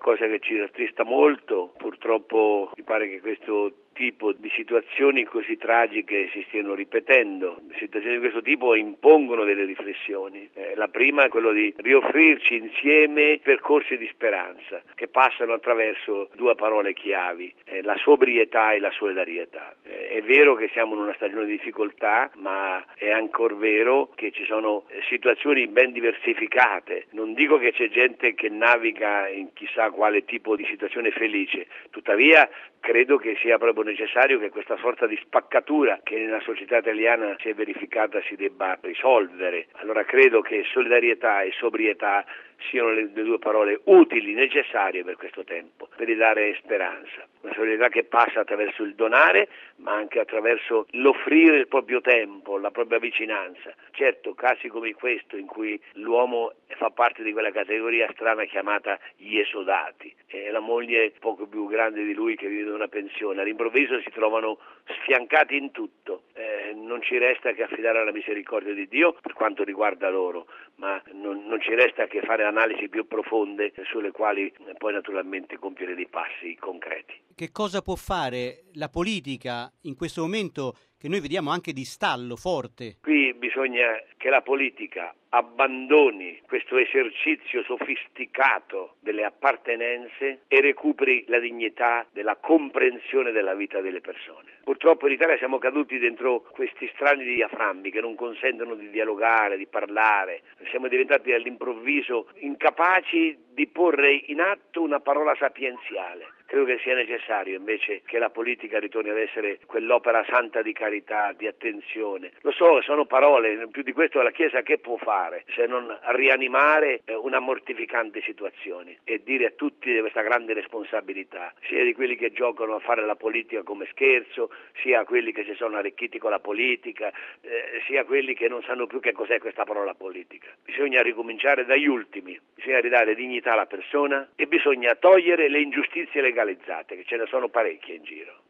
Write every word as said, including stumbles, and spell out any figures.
cosa che ci rattrista molto. Purtroppo mi pare che questo tipo di situazioni così tragiche si stiano ripetendo. Situazioni di questo tipo impongono delle riflessioni. Eh, la prima è quello di rioffrirci insieme percorsi di speranza che passano attraverso due parole chiavi, eh, la sobrietà e la solidarietà. Eh, è vero che siamo in una stagione di difficoltà, ma è ancora vero che ci sono situazioni ben diversificate. Non dico che c'è gente che naviga in chissà quale tipo di situazione felice, tuttavia credo che sia proprio necessario che questa sorta di spaccatura che nella società italiana si è verificata si debba risolvere. Allora credo che solidarietà e sobrietà siano le, le due parole utili, necessarie per questo tempo, per ridare speranza. Una solidarietà che passa attraverso il donare, ma anche attraverso l'offrire il proprio tempo, la propria vicinanza. Certo, casi come questo in cui l'uomo fa parte di quella categoria strana chiamata gli esodati, e la moglie poco più grande di lui che vive una pensione, all'improvviso si trovano sfiancati in tutto. Eh, non ci resta che affidare alla misericordia di Dio per quanto riguarda loro, ma non, non ci resta che fare analisi più profonde sulle quali poi naturalmente compiere dei passi concreti. Che cosa può fare la politica in questo momento che noi vediamo anche di stallo forte? Qui bisogna che la politica abbandoni questo esercizio sofisticato delle appartenenze e recuperi la dignità della comprensione della vita delle persone. Purtroppo in Italia siamo caduti dentro questi strani diaframmi che non consentono di dialogare, di parlare. Siamo diventati all'improvviso incapaci di porre in atto una parola sapienziale. Credo che sia necessario invece che la politica ritorni ad essere quell'opera santa di carità, di attenzione. Lo so, sono parole, più di questo la Chiesa che può fare se non rianimare una mortificante situazione e dire a tutti di questa grande responsabilità, sia di quelli che giocano a fare la politica come scherzo, sia a quelli che si sono arricchiti con la politica, eh, sia a quelli che non sanno più che cos'è questa parola politica. Bisogna ricominciare dagli ultimi, bisogna ridare dignità alla persona e bisogna togliere le ingiustizie legalizzate, che ce ne sono parecchie in giro.